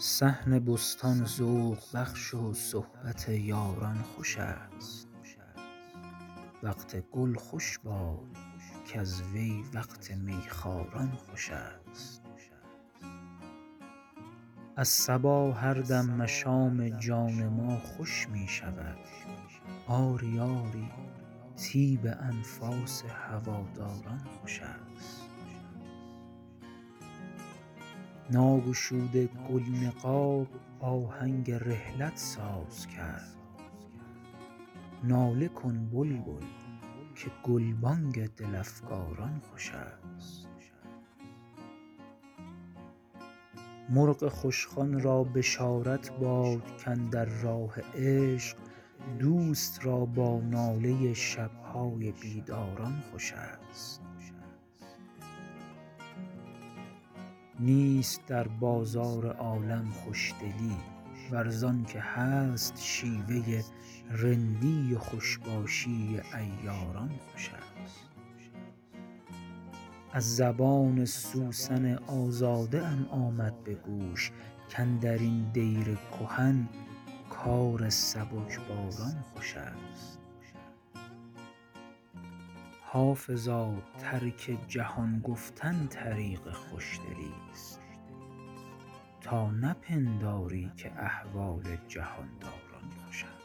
صحن بستان ذوق بخش و صحبت یاران خوش است. وقت گل خوش باد کز وی وقت میخواران خوش است. از صبا هر دم مشام جان ما خوش می شود. آری آری طیب انفاس هواداران خوش است. ناگشوده گل نقاب آهنگ رحلت ساز کرد. ناله کن بلبل که گلبانگ دل افگاران خوش است. مرغ خوشخوان را بشارت باد کاندر راه عشق دوست را با ناله شبهای بیداران خوش است. نیست در بازار عالم خوشدلی ور زانکه هست شیوه رندی و خوشباشی عیاران خوش است. از زبان سوسن آزاده ام آمد به گوش کاندرین دیر کهن کار سبکباران خوش است. حافظا ترک جهان گفتن طریق خوشدلی است تا نپنداری که احوال جهانداران خوش است.